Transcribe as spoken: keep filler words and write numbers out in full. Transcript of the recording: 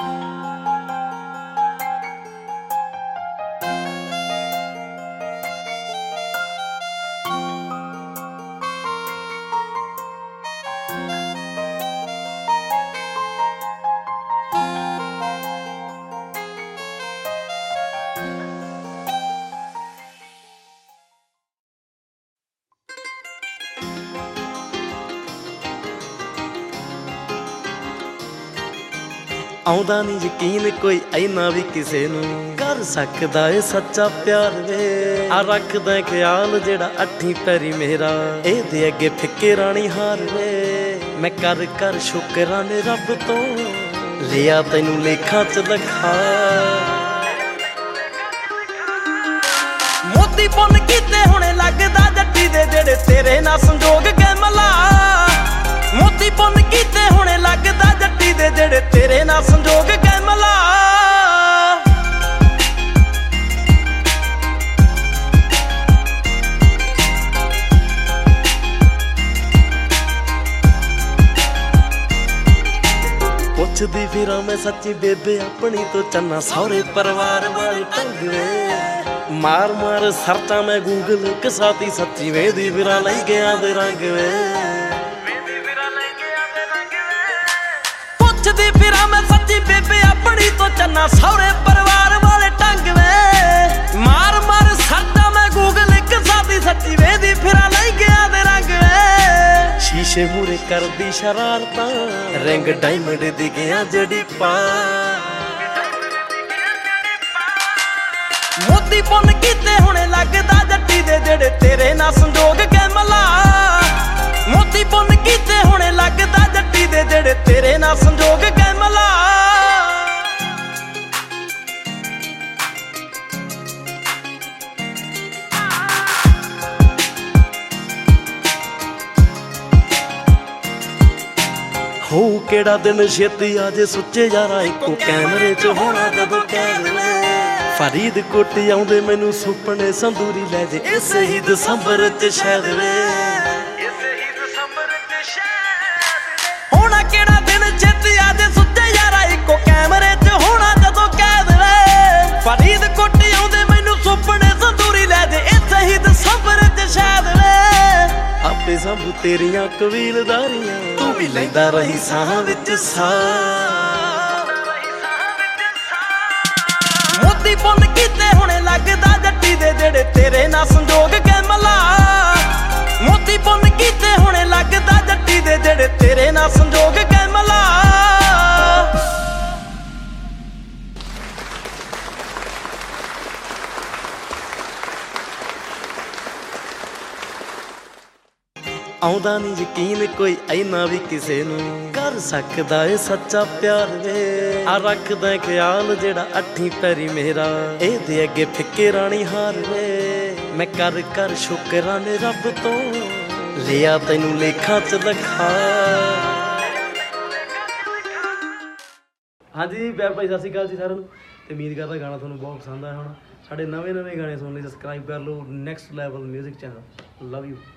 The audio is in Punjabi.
ਆਉਂਦਾ ਨੀ ਯਕੀਨ ਕੋਈ ਐਨਾ ਵੀ ਕਿਸੇ ਨੂੰ ਕਰ ਸਕਦਾ ਏ ਸੱਚਾ ਪਿਆਰ ਵੇ। ਆ ਰੱਖਦਾ ਖਿਆਲ ਜਿਹੜਾ ਅੱਠੀ ਪੈਰੀ ਮੇਰਾ, ਇਹਦੇ ਅੱਗੇ ਫਿੱਕੇ ਰਾਣੀ ਹਾਰ ਵੇ। ਮੈਂ ਕਰ ਕਰ ਸ਼ੁਕਰਾਂ ਨੇ ਰੱਬ ਤੋਂ ਲਿਆ ਤੈਨੂੰ ਲੇਖਾਂ ਚ ਲਿਖਾ। ਮੋਤੀ ਪੁੰਨ ਕੀਤੇ ਹੁਣੇ ਲੱਗਦਾ ਜੱਟੀ ਦੇ ਜਿਹੜੇ ਤੇਰੇ ਨਾਲ ਸੰਜੋਗ ਕੇ ਮਲਾ। ਮੋਤੀ ਪੁੰਨ ਕੀਤੇ ਹੁਣੇ ਲੱਗਦਾ ਜੱਟੀ ਦੇ ਜਿਹੜੇ ਤੇਰੇ ਨਾਲ ਸੰਜੋਗ ਕੇ ਮਲਾ। ਪੁੱਛਦੀ ਫਿਰਾਂ ਮੈਂ ਸੱਚੀ ਬੇਬੇ ਆਪਣੀ ਤੋਂ ਚੰਨਾ ਸਹੁਰੇ ਪਰਿਵਾਰ ਵਾਲੇ ਟੰਗਵੇ। ਮਾਰ ਮਾਰ ਸਰਚਾਂ ਮੈਂ ਗੂਗਲ ਕਸਾਤੀ ਸੱਚੀ ਵੇਦੀ ਫਿਰਾਂ ਲਈ ਗਿਆ ਦੇ ਰੰਗ ਵੇ। ਪੁੱਛਦੀ ਫਿਰਾਂ ਮੈਂ ਸੱਚੀ ਬੇਬੇ ਆਪਣੀ ਤੋਂ ਚੰਨਾ ਸਹੁਰੇ ਪਰਿਵਾਰ ਵਾਲੇ ਢੰਗ ਵੇ। ਮਾਰ ਮਾਰ ਸਰਦਾ ਮੈਂ ਗੂਗਲ ਇੱਕ ਸਾਦੀ ਸੱਚੀ ਵੇਦੀ ਫਿਰਾਂ ਲਈ ਗਿਆ ਦੇ ਰੰਗ ਵੇ। ਸ਼ੀਸ਼ੇ ਮੂਰੇ ਕਰਦੀ ਸ਼ਰਾਰਤਾਂ ਰਿੰਗ ਡਾਇਮੰਡ ਦੀ ਗਿਆ ਜੜੀ ਪਾ। ਮੋਤੀ ਪੁੰਨ ਕੀਤੇ ਹੁਣੇ ਲੱਗਦਾ ਜੱਟੀ ਦੇ ਜਿਹੜੇ ਤੇਰੇ ਨਾਲ ਸੰਜੋਗ ਕੇ ਮਲਾ। ਮੋਤੀ ਪੁੰਨ ਕੀਤੇ ਹੁਣੇ ਲੱਗਦਾ ਜੱਟੀ ਦੇ ਜਿਹੜੇ ਤੇਰੇ ਨਾਲ ਸੰਜੋਗ ਕੇ ਮਲਾ। ਹੋ ਕਿਹੜਾ ਦਿਨ ਛੇਤੀ ਆਜੇ ਸੁੱਚੇ ਯਾਰਾ ਇੱਕੋ ਕੈਮਰੇ ਚ ਹੋਣਾ ਜਦੋਂ ਕਹਿ ਫਰੀਦਕੋਟ ਆਉਂਦੇ ਮੈਨੂੰ ਸੁਪਨੇ ਸੰਦੂਰੀ ਲੈ ਜੇ ਇਸੇ ਹੀ ਦਸੰਬਰ ਚ ਸ਼ਾਇਦ ਵੇ। ਹੋਣਾ ਕਿਹੜਾ ਦਿਨ ਛੇਤੀ ਆਜੇ ਸੁੱਚੇ ਯਾਰਾ ਇੱਕੋ ਕੈਮਰੇ ਚ ਹੋਣਾ ਜਦੋਂ ਕੈਦ ਵੇ। ਫਰੀਦਕੋਟ ਆਉਂਦੇ ਮੈਨੂੰ ਸੁਪਨੇ ਸੰਦੂਰੀ ਲੈ ਜੇ ਇਸੇ ਹੀ ਦਸੰਬਰ ਚ ਸ਼ਾਇਦ ਵੇ। ਆਪੇ ਸੰਭੂ ਤੇਰੀਆਂ ਕਬੀਲਦਾਰੀਆਂ ਤੂੰ ਵੀ ਲੈਂਦਾ ਰਹੀ ਸਾਹਾਂ ਵਿੱਚ ਸਾਹ। ਮੋਤੀ ਪੁੰਨ ਕੀਤੇ ਹੁਣੇ ਲੱਗਦਾ ਜੱਟੀ ਦੇ ਜਿਹੜੇ ਤੇਰੇ ਨਾਲ ਸੰਜੋਗ ਕੇ ਮਲਾ। ਮੋਤੀ ਪੁੰਨ ਕੀਤੇ ਹੁਣੇ ਲੱਗਦਾ ਜੱਟੀ ਦੇ ਜਿਹੜੇ ਤੇਰੇ ਨਾਲ ਸੰਜੋਗ ਕੇ ਮਲਾ। ਆਉਂਦਾ ਨੀ ਯਕੀਨ ਕੋਈ ਐਨਾ ਵੀ ਕਿਸੇ ਨੂੰ ਕਰ ਸਕਦਾ ਏ ਸੱਚਾ ਪਿਆਰ ਵੇ। ਆ ਰੱਖਦਾ ਖਿਆਲ ਜਿਹੜਾ ਅੱਠੀ ਪੈਰੀ ਮੇਰਾ, ਇਹਦੇ ਅੱਗੇ ਫਿੱਕੇ ਰਾਣੀ ਹਾਰ ਵੇ। ਮੈਂ ਕਰ ਕਰ ਸ਼ੁਕਰਾਂ ਨੇ ਰੱਬ ਤੋਂ ਲਿਆ ਤੈਨੂੰ ਲੇਖਾਂ ਚ ਲਿਖਾ। ਹਾਂਜੀ ਬੈਬ ਭਾਈ ਸਤਿ ਸ਼੍ਰੀ ਅਕਾਲ ਜੀ ਸਾਰਿਆਂ ਨੂੰ, ਤੇ ਉਮੀਦ ਕਰਦਾ ਗਾਣਾ ਤੁਹਾਨੂੰ ਬਹੁਤ ਪਸੰਦ ਆਇਆ ਹੋਣਾ। ਸਾਡੇ ਨਵੇਂ ਨਵੇਂ ਗਾਣੇ ਸੁਣਨ ਲਈ ਸਬਸਕ੍ਰਾਈਬ ਕਰ ਲਓ next level music channel. Love you.